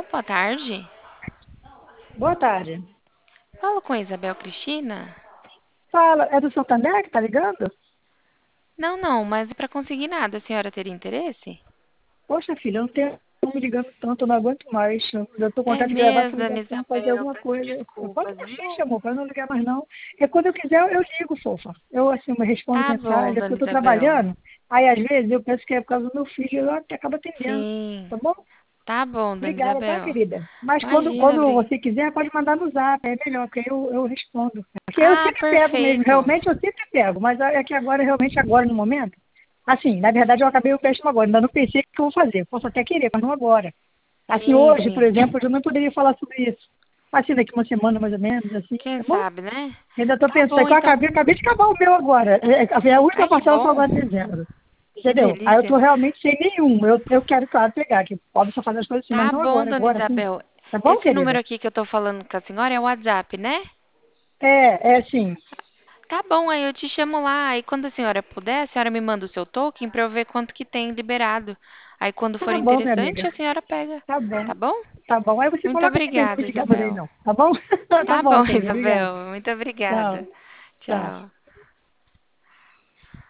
Boa tarde. Boa tarde. Falo com a Isabel Cristina? Fala, é do Santander que tá ligando? Não, não, mas para conseguir nada, a senhora teria interesse? Poxa, filha, eu não tenho como me ligando tanto, eu não aguento mais. Eu tô com É vontade de gravar essa mesmo, dona ligação, fazer Isabel, alguma peço coisa. Pode desculpas, ter viu? ficha, amor, pra não ligar mais não. É quando eu quiser, eu ligo, fofa. Eu, assim, eu respondo Tá bom, mensagem, é porque dona eu tô Isabel. trabalhando. Aí, às vezes, eu penso que é por causa do meu filho, eu até acabo atendendo. Sim, Tá bom? tá bom, dona Obrigada, tá, Isabel. querida? Mas quando, Imagina, quando Bri. você quiser, pode mandar no zap, é melhor, porque aí eu respondo. Porque eu Ah, sempre pego mesmo, perfeito. realmente eu sempre pego, mas é que agora, realmente agora, no momento, assim, na verdade eu acabei o empréstimo agora, ainda não pensei o que eu vou fazer. Posso até querer, mas não agora. Assim, Sim, hoje, por sim. exemplo, eu não poderia falar sobre isso. Assim, daqui uma semana, mais ou menos, assim, Quem tá bom? sabe, né? Ainda estou Tá pensando, bom, que eu então. acabei de acabar o meu agora. A última Ai, que parcela foi bom. agora em dezembro. Que Entendeu? Aí eu delícia. estou realmente sem nenhum. Eu quero, claro, pegar, que pode só fazer as coisas assim, mas Tá não bom, agora, dona agora sim. Isabel. Tá bom, Esse querida? número aqui que eu tô falando com a senhora é o WhatsApp, né? É sim. Tá bom, aí eu te chamo lá. Aí quando a senhora puder, a senhora me manda o seu token pra eu ver quanto que tem liberado. Aí quando for Tá bom, minha interessante, amiga. a senhora pega. Tá bom. Tá bom? Tá bom. Aí você Muito coloca aqui pra ele não me obrigada, ligar por aí, Isabel. não. Tá bom? Tá Tá bom, bom, querida. Obrigada. Isabel. Muito Tchau. obrigada. Tchau. Tchau.